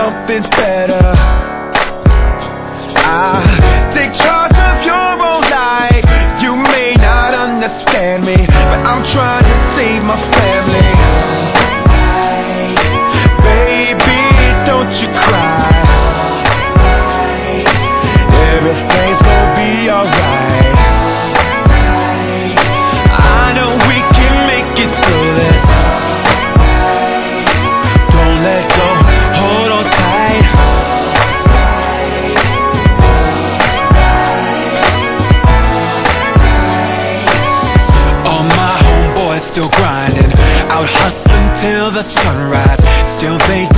something's better. I take charge of your own life. You may not understand me, but I'm trying to save my family. Baby, don't you cry. Everything's gonna be alright. I know we can make it through this. Don't let go, hold on tight. All my homeboys still grinding, out hustling till the sunrise. Still they